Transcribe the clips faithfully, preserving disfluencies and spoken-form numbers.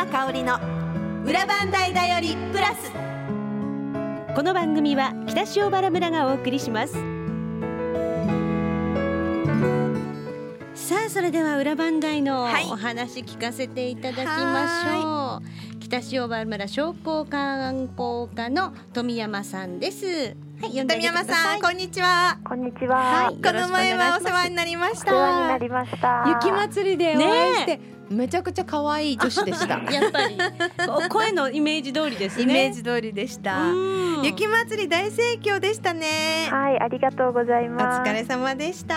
香織の裏番台だよりプラス。 この番組は北塩原村がお送りします。さあ、それでは裏番台のお話聞かせていただきましょう。北塩原村商工観光課の富山さんです。はい、 富山さん、こんにちは。 こんにちは。 はい、この前はお世話になりました。 お世話になりました。 雪祭りでお会いして、ね、めちゃくちゃ可愛い女子でした。 やっぱり声のイメージ通りですね。 イメージ通りでした。雪祭り大盛況でしたね。 はい、ありがとうございます。 お疲れ様でした。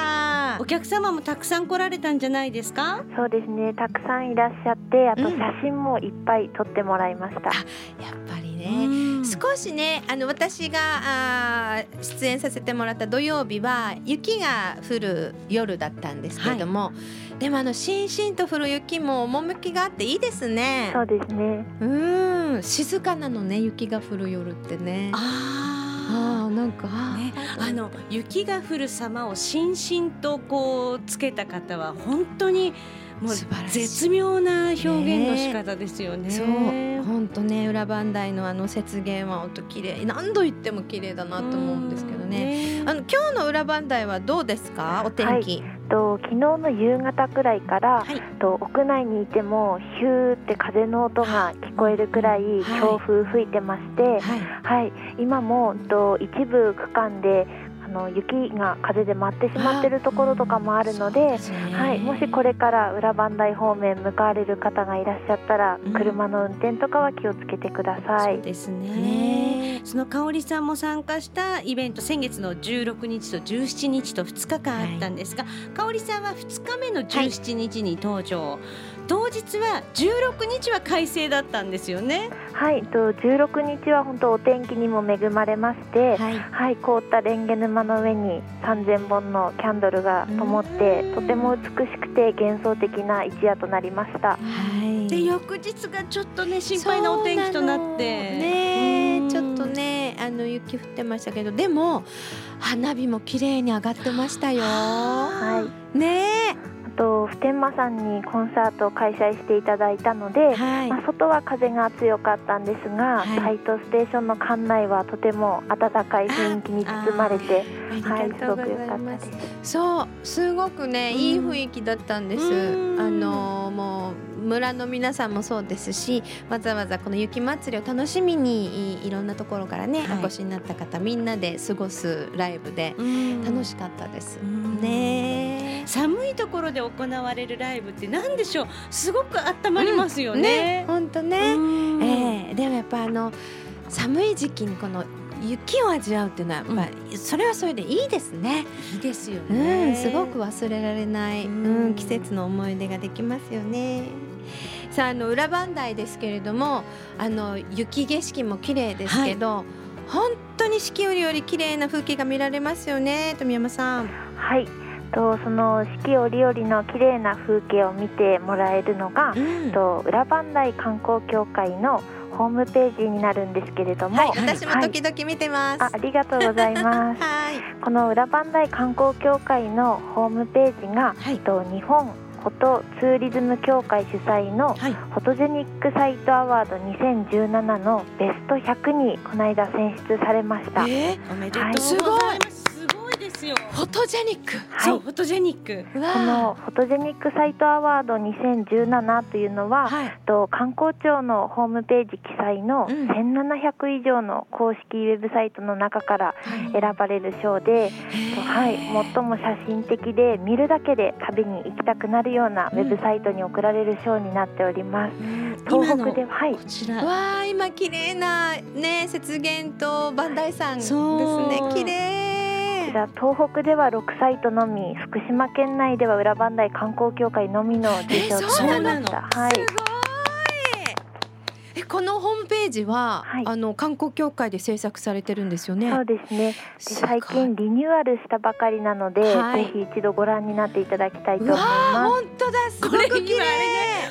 お客様もたくさん来られたんじゃないですか？ そうですね、たくさんいらっしゃって、あと写真もいっぱい撮ってもらいました。 うん、やっぱりね、少しね、あの私があ出演させてもらった土曜日は雪が降る夜だったんですけれども、はい、でもあのしんしんと降る雪も趣があっていいですね。 そうですね。 うん、静かなのね、雪が降る夜ってね。 ああ、なんか、 ね、あの雪が降る様をしんしんとこうつけた方は本当にもう絶妙な表現の仕方ですよね。 そう、本当ね、裏番台のあの雪原は本当綺麗、何度言っても綺麗だなと思うんですけどね。あの今日の裏番台はどうですか、お天気？はい、 と昨日の夕方くらいから、はい、と屋内にいてもヒューって風の音が聞こえるくらい強風吹いてまして、はいはい、今もと一部区間であの雪が風で舞ってしまっているところとかもあるの で, で、はい、もしこれから裏番台方面向かわれる方がいらっしゃったら、うん、車の運転とかは気をつけてください。 そうですね。その香織さんも参加したイベント、先月のじゅうろくにちとじゅうしちにちとふつかかんあったんですが、はい、香織さんはふつかめのじゅうしちにちに登場、はい、当日はじゅうろくにちは快晴だったんですよね。 はい、とじゅうろくにちは本当お天気にも恵まれまして、はいはい、凍ったレンゲ沼の上にさんぜんぼんのキャンドルが灯って、とても美しくて幻想的な一夜となりました。はい、で翌日がちょっとね心配なお天気となってね、ちょっとねあの雪降ってましたけど、でも花火も綺麗に上がってましたよ。はい、ねえ。 と普天間さんにコンサートを開催していただいたので、はい、まあ、外は風が強かったんですが、はい、タイトステーションの館内はとても温かい雰囲気に包まれて、はい、すごく良かったです。 そう、すごくね、いい雰囲気だったんです。あのもう村の皆さんもそうですし、わざわざこの雪祭りを楽しみに い, いろんなところからね、はい、お越しになった方みんなで過ごすライブで楽しかったですね。 寒いところで行われるライブって何でしょう、すごく温まりますよね。 本当ね、えー、でもやっぱあの寒い時期にこの雪を味わうっていうのはやっぱり、うん、それはそれでいいですね。 いいですよね、 うん、すごく忘れられない、うんうん、季節の思い出ができますよね。さあ、あの裏番台ですけれども、あの雪景色も綺麗ですけど、はい、本当に四季折々綺麗な風景が見られますよね、富山さん。 はい、とその四季折々の綺麗な風景を見てもらえるのが、うん、と裏番台観光協会のホームページになるんですけれども、 はい、私も時々見てます。 はい、あ, ありがとうございます、はい、この裏番台観光協会のホームページが、はい、と日本フォトツーリズム協会主催のフォトジェニックサイトアワードにせんじゅうななのベストひゃくにこの間選出されました。 えー、おめでとうございます。すごいですよ。 フォトジェニック、 はい、そう、フォトジェニック、 このフォトジェニックサイトアワードにせんじゅうななというのは、はい、と観光庁のホームページ記載のせんななひゃく以上の公式ウェブサイトの中から選ばれる賞で、うん、はい、最も写真的で見るだけで旅に行きたくなるようなウェブサイトに贈られる賞になっております、うん、東北では、はい、こちらわー、今綺麗な、ね、雪原と磐梯山ですね、綺麗。 東北ではろくサイトのみ、福島県内では裏番台観光協会のみの受賞となりました。はい、 すごい。え、このホームページは、はい、あの観光協会で制作されてるんですよね。 そうですね。最近リニューアルしたばかりなので、はい、ぜひ一度ご覧になっていただきたいと思います。 本当だ、すごく綺麗。 放送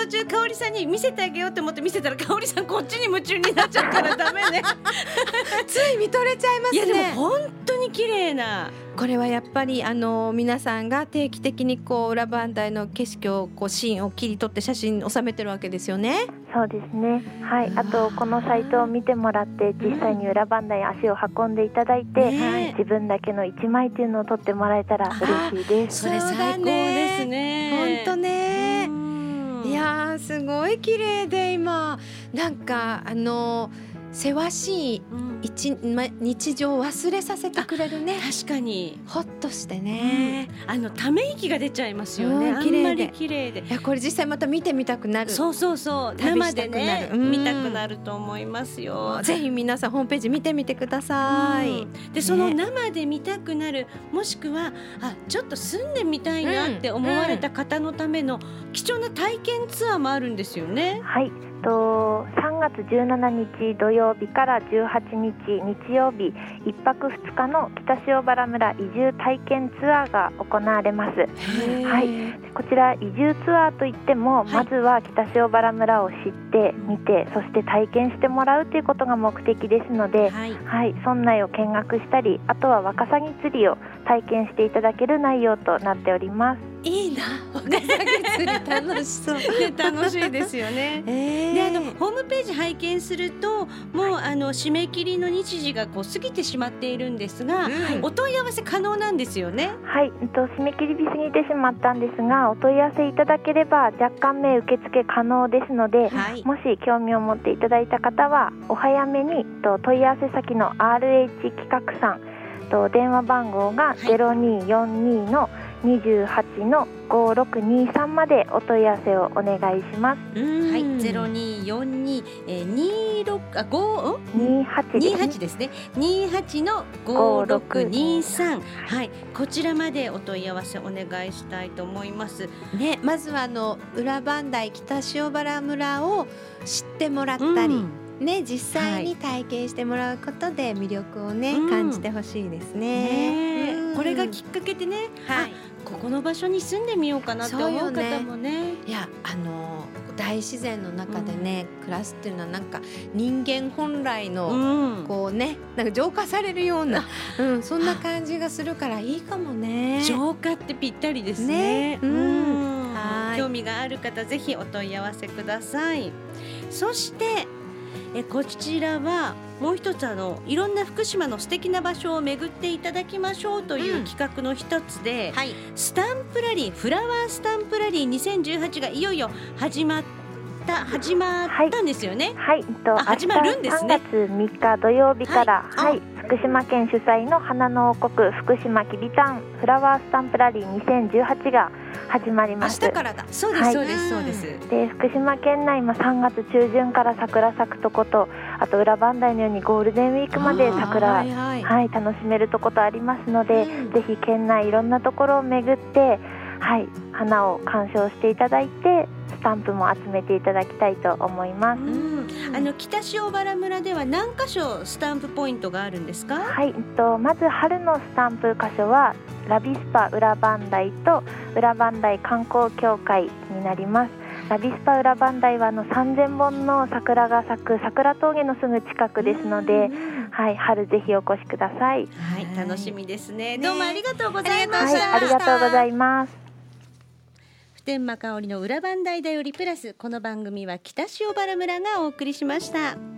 途中香織さんに見せてあげようと思って見せたら香織さんこっちに夢中になっちゃうからダメねつい見とれちゃいますね。 いやでも本当に綺麗な、 これはやっぱりあの皆さんが定期的にこう裏磐梯の景色をこうシーンを切り取って写真に収めてるわけですよね。 そうですね、はい、あとこのサイトを見てもらって実際に裏磐梯に足を運んでいただいて、ね、自分だけの一枚っていうのを撮ってもらえたら嬉しいです。 それ最高ですね。 本当ね。いやーすごい綺麗で、今なんかあのせわしい一、うんま、日常を忘れさせてくれるね。 確かにほっとしてね、 うん、あのため息が出ちゃいますよね、うん、 綺麗であんまり綺麗で。 いやこれ実際また見てみたくなる。 そうそうそう、生でね、うん、見たくなると思いますよ。 ぜひ皆さんホームページ見てみてください、うん、 でその生で見たくなる、もしくはあちょっと住んでみたいなって思われた方のための貴重な体験ツアーもあるんですよね。 はい、とさんがつじゅうしちにち土曜日からじゅうはちにち日曜日、いっぱくふつかの北塩原村移住体験ツアーが行われます。はい、こちら移住ツアーといっても、はい、まずは北塩原村を知って見て、そして体験してもらうということが目的ですので、はいはい、村内を見学したり、あとはワカサギ釣りを体験していただける内容となっております。 いいな、ワカサギ釣り楽しそう楽しいですよね、えー、であのホームページ拝見するともうあの締め切りの日時がこう過ぎてしまっているんですが、うん、お問い合わせ可能なんですよね。 はい、と締め切り日過ぎてしまったんですが、お問い合わせいただければ若干名受付可能ですので、はい、もし興味を持っていただいた方はお早めにと問い合わせ先の アールエイチ 企画さんと電話番号が ゼロにーよんにのにじゅうはちのごろくにさんまでお問い合わせをお願いします。 はい、ゼロにーよんににろくあごにはちにはちですね。にはちのごろくにさん、はい、こちらまでお問い合わせお願いしたいと思います。 ね、まずはあの裏磐梯北塩原村を知ってもらったり。うんね、実際に体験してもらうことで魅力をね、はい、感じてほしいですね。 ね、うん、これがきっかけでね、はい、ここの場所に住んでみようかなって思う方もね。 いやあの大自然の中でね、うん、暮らすっていうのはなんか人間本来の、うん、こうねなんか浄化されるような、うん、そんな感じがするからいいかもね。 浄化ってぴったりですね。ね、うん、はい、興味がある方ぜひお問い合わせください。そしてえこちらはもう一つあのいろんな福島の素敵な場所を巡っていただきましょうという企画の一つで、うんはい、スタンプラリーフラワースタンプラリーにせんじゅうはちがいよいよ始まった始まったんですよね。 はい、はい、と始まるんですね。 さんがつみっか土曜日から、はいはい、福島県主催の花の王国福島きびたんフラワースタンプラリーにせんじゅうはちが始まります。 明日からだ。そうです、はい、そうですそうです。 で福島県内もさんがつちゅうじゅんから桜咲くとこと、あと裏磐梯のようにゴールデンウィークまで桜、はいはいはい、楽しめるとことありますので、うん、ぜひ県内いろんなところを巡って、はい、花を鑑賞していただいてスタンプも集めていただきたいと思います。うん、 あの北塩原村では何箇所スタンプポイントがあるんですか？ はい、とまず春のスタンプ箇所はラビスパ裏磐梯と裏磐梯観光協会になります。ラビスパ裏磐梯はあのさんぜんぼんの桜が咲く桜峠のすぐ近くですので、はい、春ぜひお越しください。 はい、楽しみですね。どうもありがとうございました。 はい、ありがとうございます。 普天間香織の裏磐梯だよりプラス、この番組は北塩原村がお送りしました。